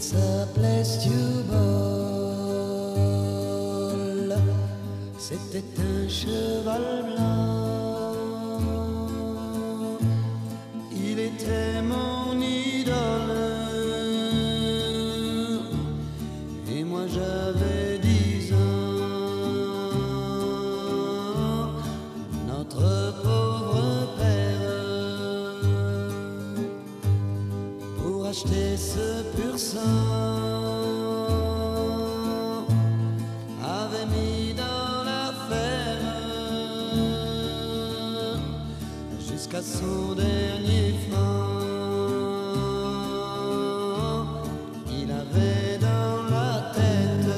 s'appelait Stewball. C'était un cheval blanc. Il était mon idole. Et moi j'avais 10 ans. Notre pauvre père, pour acheter ce pur sang, avait mis dans l'affaire jusqu'à son dernier franc. Il avait dans la tête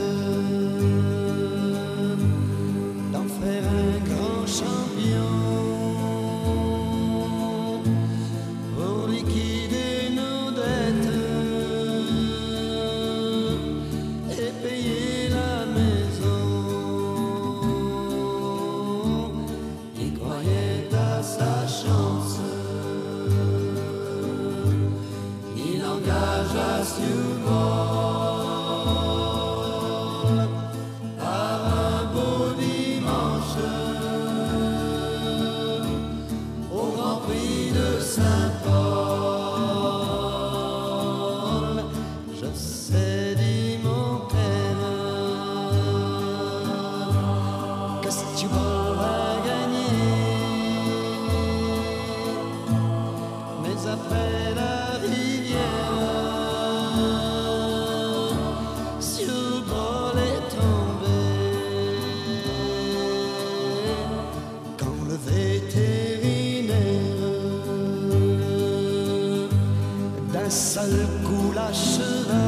d'en faire un grand champion pour liquider nos dettes et payer la maison. Il croyait à sa chance. Il engagea Stewball par un beau dimanche au Grand Prix de Saint-Paul. Je sais, dit mon père, que Stewball va gagner, mais après la rivière, Stewball est tombé. Quand le vétérinaire d'un seul coup l'a cheval